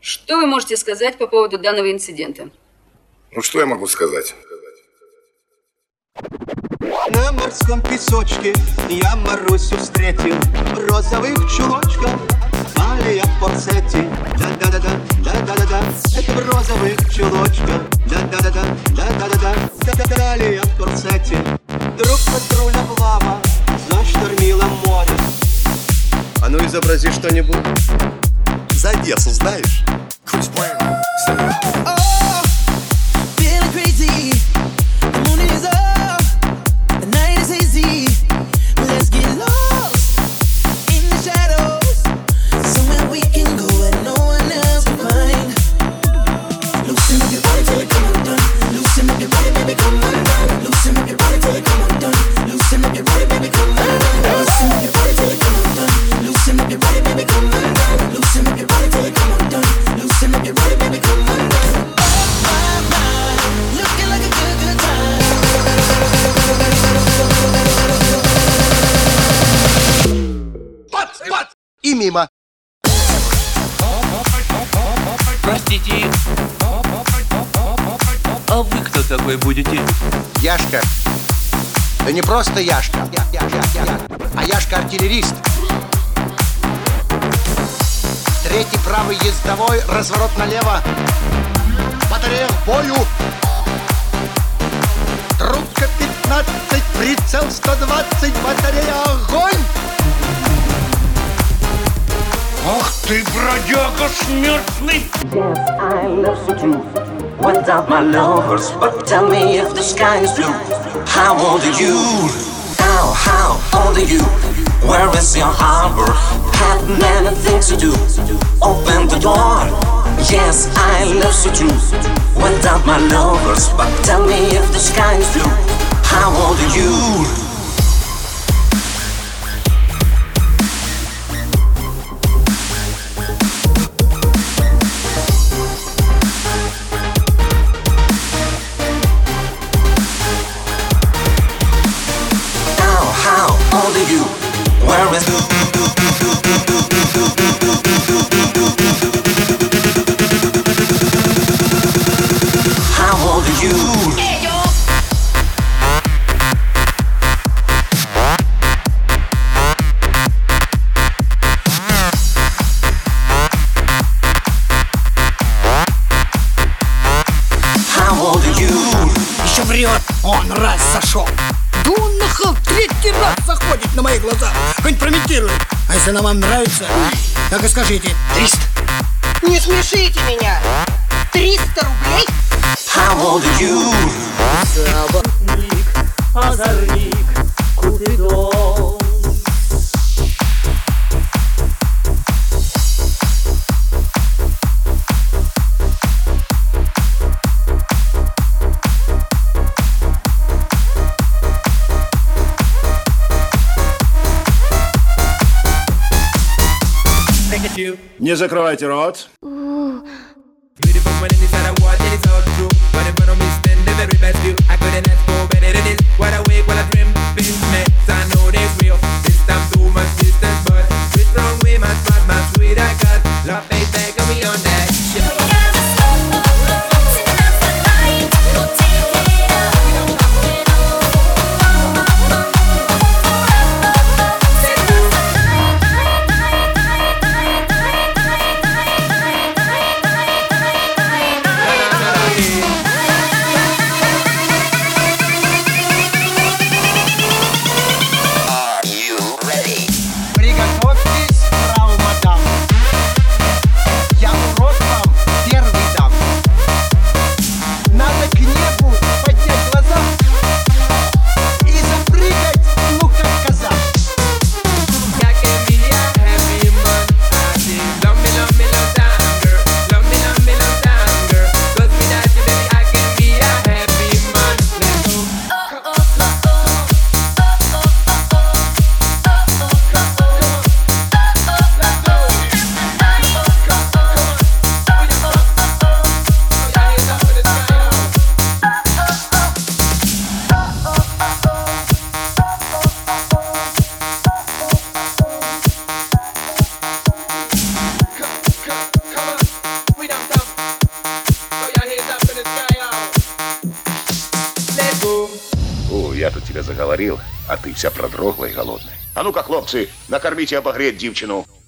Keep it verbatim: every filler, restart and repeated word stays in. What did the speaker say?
Что вы можете сказать по поводу данного инцидента? Ну, что я могу сказать? На морском песочке я Марусю встретил в розовых чулочках, талия в корсете. Да-да-да-да, да-да-да-да. Это в розовых чулочках. Да-да-да-да, да-да-да-да. Талия в корсете. Вдруг патрульная плава заштормила море. А ну изобрази что-нибудь. За Одессу знаешь? И мимо. Простите, а вы кто такой будете? Яшка. Да не просто Яшка, а Яшка-артиллерист. Третий правый ездовой, разворот налево. Батарея в бою. Трубка пятнадцать, прицел сто двадцать, батарея огонь! Ах ты, бродяга смертный! Yes, I love you too. Without my lovers, but tell me if the sky is blue. How old are you? How, how old are you? Where is your harbor? Have many things to do. Open the door. Yes, I love you too. Without my lovers, but tell me if the sky is blue. How old are you? Where is How old are you? Hey, yo. How old are you? Еще врет, он раз зашел. Да он нахал третий раз заходит на мои глаза. Компрометирует. А если она вам нравится, так и скажите. Триста. Не смешите меня. Триста рублей? How old are you? Забавник, озорник, Купидон. Не закрывайте рот. я тут тебе заговорил, а ты вся продрогла и голодная. А ну-ка, хлопцы, накормите и обогреть девчину.